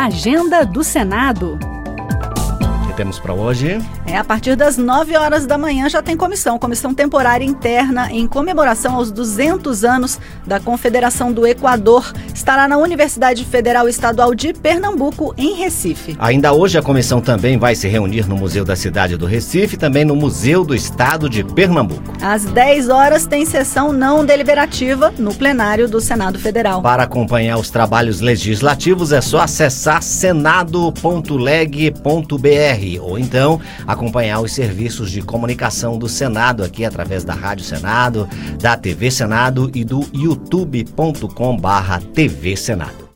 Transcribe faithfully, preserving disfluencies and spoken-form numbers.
Agenda do Senado. O que temos para hoje? É, a partir das nove horas da manhã já tem comissão, comissão temporária interna em comemoração aos duzentos anos da Confederação do Equador. Estará na Universidade Federal Estadual de Pernambuco, em Recife. Ainda hoje a comissão também vai se reunir no Museu da Cidade do Recife e também no Museu do Estado de Pernambuco. Às dez horas tem sessão não deliberativa no plenário do Senado Federal. Para acompanhar os trabalhos legislativos é só acessar senado ponto leg ponto br ou então acompanhar os serviços de comunicação do Senado aqui através da Rádio Senado, da T V Senado e do youtube ponto com barra T V Senado.